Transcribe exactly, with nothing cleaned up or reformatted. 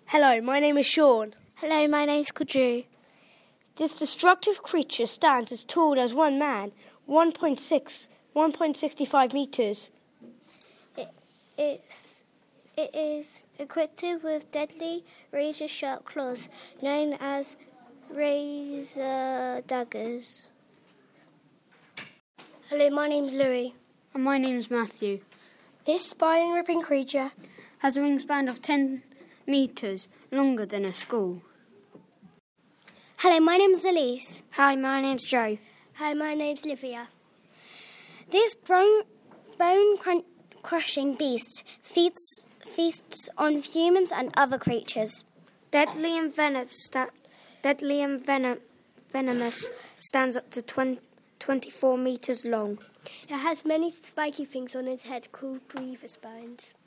Hello, my name is Sean. Hello, my name's Kudru. This destructive creature stands as tall as one man, one point six, one point six five metres. It, it's, it is equipped with deadly razor-sharp claws, known as razor daggers. Hello, my name's Louis. And my name's Matthew. This spine-ripping creature has a wingspan of ten metres, longer than a school. Hello, my name's Elise. Hi, my name's Joe. Hi, my name's Livia. This bone, bone-crushing beast feeds, feasts on humans and other creatures. Deadly and, venom, sta- deadly and venom, venomous, stands up to twenty, twenty-four metres long. It has many spiky things on its head called breather spines.